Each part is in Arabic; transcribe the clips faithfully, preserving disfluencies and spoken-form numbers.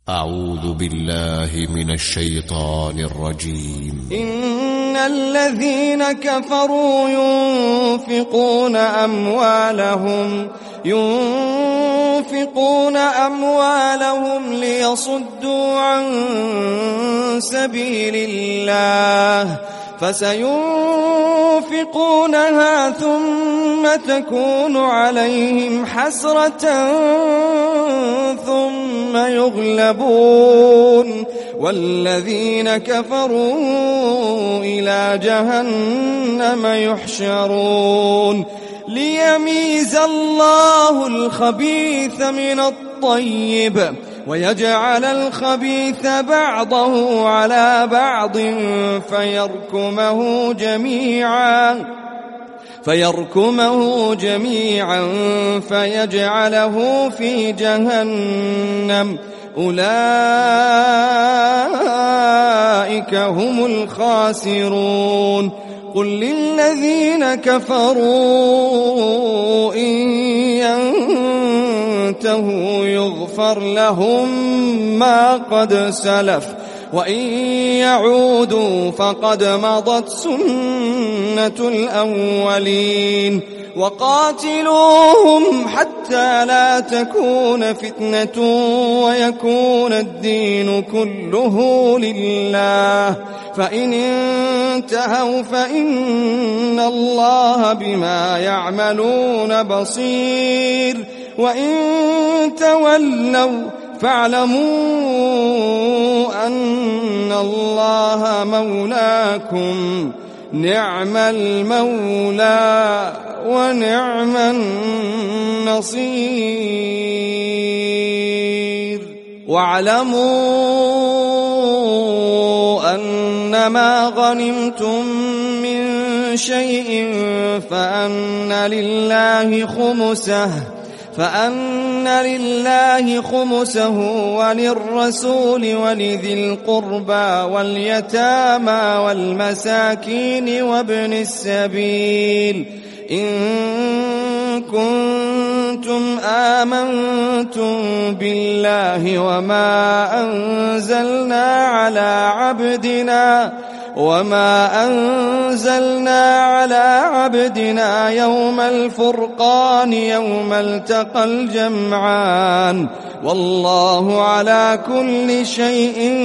أعوذ بالله من الشيطان الرجيم. إن الذين كفروا ينفقون أموالهم ينفقون أموالهم ليصدوا عن سبيل الله فسينفقونها ثم تكون عليهم حسرة ثم يغلبون والذين كفروا إلى جهنم يحشرون ليميز الله الخبيث من الطيب ويجعل الخبيث بعضه على بعض فيركمه جميعا فيركمه جميعا فيجعله في جهنم أولئك هم الخاسرون. قل للذين كفروا إن ينتهوا يغفر لهم ما قد سلف وإن يعودوا فقد مضت سنة الأولين وقاتلوهم حتى لا تكون فتنة ويكون الدين كله لله فإن انتهوا فإن الله بما يعملون بصير وإن تولوا فاعلموا أن الله مولاكم نعم المولى ونعم النصير. واعلموا أنما غنمتم من شيء فأن لله خمسه فأن لله خمسه وللرسول ولذي القربى واليتامى والمساكين وابن السبيل إن كنتم آمنتم بالله وما أنزلنا على عبدنا وما أنزلنا على عبدنا يوم الفرقان يوم التقى الجمعان والله على كل شيء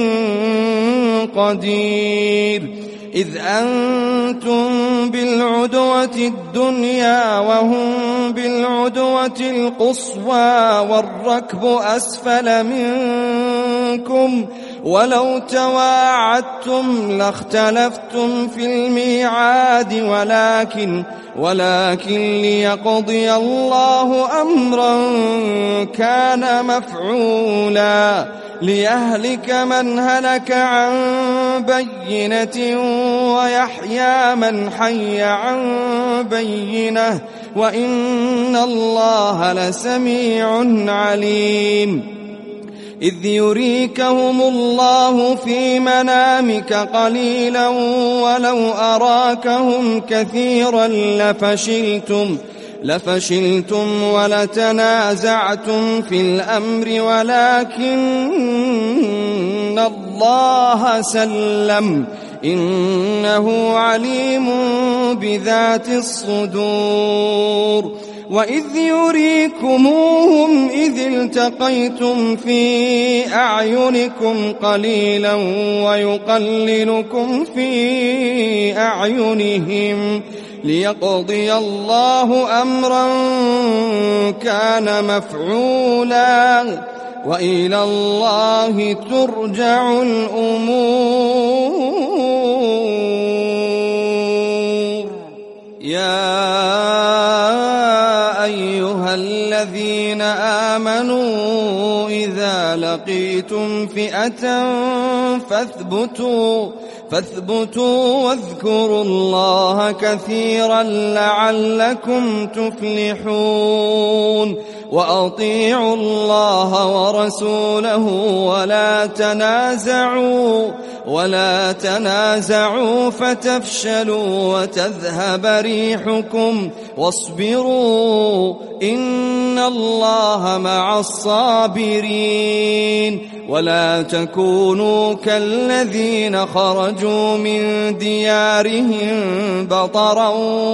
قدير. إذ أنتم بالعدوة الدنيا وهم بالعدوة القصوى والركب أسفل منكم ولو تواعدتم لاختلفتم في الميعاد ولكن ولكن ليقضي الله أمرا كان مفعولا ليهلك من هلك عن بينة ويحيى من حي عن بينة وإن الله لسميع عليم. إذ يريكهم الله في منامك قليلا ولو أراكهم كثيرا لفشلتم لفشلتم ولتنازعتم في الأمر ولكن الله سلم إنه عليم بذات الصدور. وإذ يريكموهم إذ التقيتم في أعينكم قليلا ويقللكم في أعينهم ليقضي الله أمرا كان مفعولا وإلى الله ترجع الأمور. يا أيها الذين آمنوا إذا لقيتم فئة فاثبتوا فاثبتوا واذكروا الله كثيرا لعلكم تفلحون. وأطيعوا الله ورسوله ولا تنازعوا ولا تنازعوا فتفشلوا وتذهب ريحكم واصبروا إن الله مع الصابرين. ولا تكونوا كالذين خرجوا من ديارهم بطرا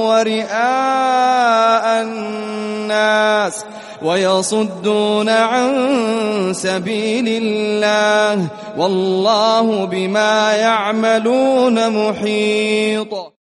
ورئاء الناس ويصدون عن سبيل الله والله بما يعملون محيط.